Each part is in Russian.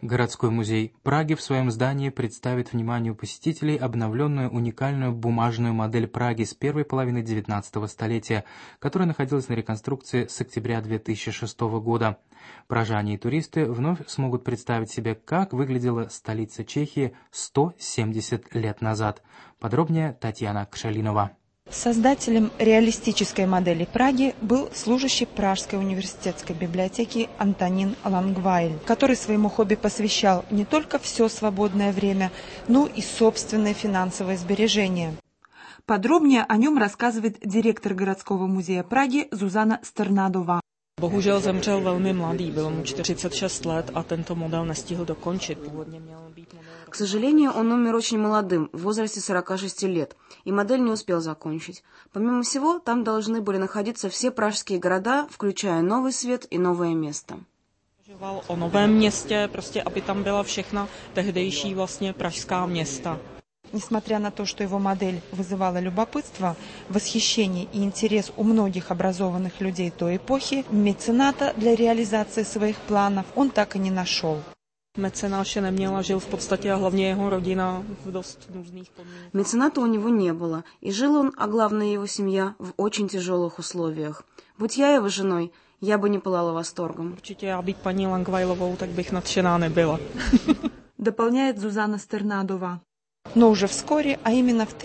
Городской музей Праги в своем здании представит вниманию посетителей обновленную уникальную бумажную модель Праги с первой половины XIX столетия, которая находилась на реконструкции с октября 2006 года. Пражане и туристы вновь смогут представить себе, как выглядела столица Чехии 170 лет назад. Подробнее Татьяна Кшалинова. Создателем реалистической модели Праги был служащий Пражской университетской библиотеки Антонин Лангвайль, который своему хобби посвящал не только все свободное время, но и собственные финансовые сбережения. Подробнее о нем рассказывает директор городского музея Праги Зузana Strnadová. Bohužel zemřel velmi mladý, bylo mu 46 let a tento model nestihl dokončit. Původně měl být model... К сожалению, он умер очень молодым, в возрасте 46 лет, и модель не успел закончить. Помимо всего, там должны были находиться все пражские города, включая Новый Свет и Новое место. O novém městě, prostě aby tam byla všechna tehdejší vlastně pražská města. Несмотря на то, что его модель вызывала любопытство, восхищение и интерес у многих образованных людей той эпохи, мецената для реализации своих планов он так и не нашел. Mecenáše neměl a žil v podstatě a hlavně jeho rodina v dost nuzných podmínkách. Мецената у него не было, и жил он, а главное его семья, в очень тяжелых условиях. Будь я его женой, я бы не пылала восторгом. Určitě já být paní Langweilovou, tak bych nadšená nebyla. Дополняет Зузана Стернадова. Но уже вскоре, а именно в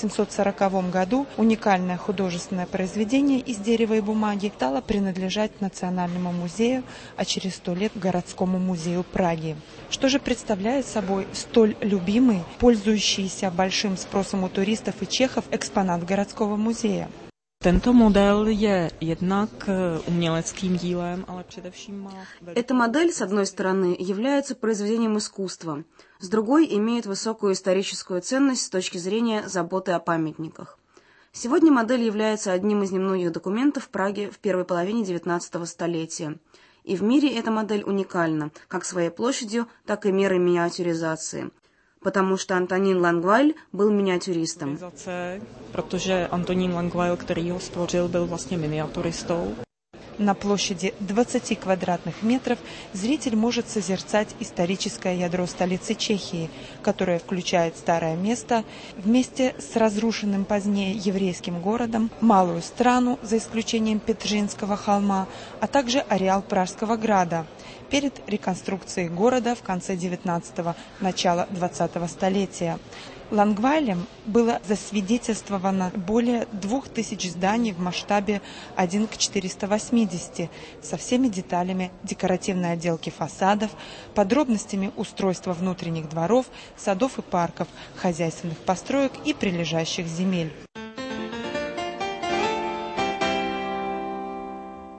1840 году, уникальное художественное произведение из дерева и бумаги стало принадлежать Национальному музею, а через 100 лет Городскому музею Праги. Что же представляет собой столь любимый, пользующийся большим спросом у туристов и чехов экспонат Городского музея? Tento model je jednak uměleckým dílem, ale především má... Эта модель, с одной стороны, является произведением искусства, с другой имеет высокую историческую ценность с точки зрения заботы о памятниках. Сегодня модель является одним из немногих документов Праги в первой половине XIX столетия. И в мире эта модель уникальна, как своей площадью, так и мерой миниатюризации. Потому что Антонин Лангвайль был миниатюристом. Protože Antonín Langweil, který ho stvořil, byl vlastně miniaturistou. На площади 20 квадратных метров зритель может созерцать историческое ядро столицы Чехии, которое включает старое место вместе с разрушенным позднее еврейским городом, Малую Страну, за исключением Петржинского холма, а также ареал Пражского града перед реконструкцией города в конце 19-го, начало 20-го столетия. Лангвайлем было засвидетельствовано более 2000 зданий в масштабе 1 к 480 со всеми деталями декоративной отделки фасадов, подробностями устройства внутренних дворов, садов и парков, хозяйственных построек и прилежащих земель.